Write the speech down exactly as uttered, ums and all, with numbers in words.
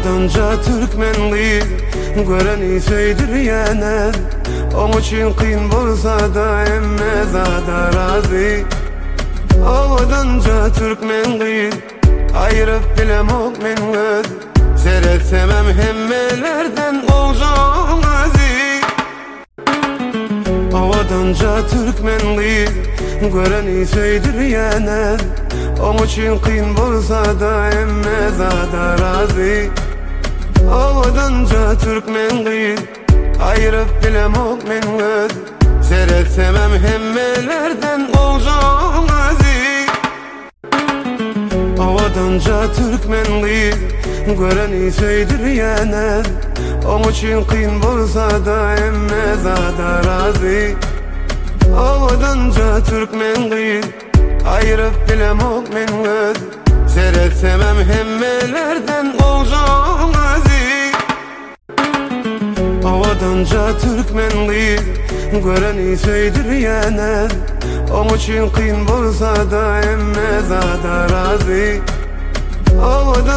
Havadanca Türkmenliği göreni söydürýäner. Oň üçin kyn bolsa da emme zada razy. Havadanca Türkmenliği aýryp bilemok men göz. Seretsemem hemmelerden oljan azy. Havadanca Türkmenliği göreni söydürýäner. Oň üçin kyn bolsa da emme zada razy. Havadanca Türkmenliği aýryp bilemok men göz. Seretsemem hemmelerden oljan azy. Havadanca Türkmenliği göreni söydürýäner. Oň üçin kyn bolsa da emme zada razy. Havadanca Türkmenliği aýryp bilemok men göz. Seretsemem hemmelerden oljan azy. Havadanca Türkmenliği göreni söydürýäner. Oň üçin kyn bolsa da emme zada razy. Havadan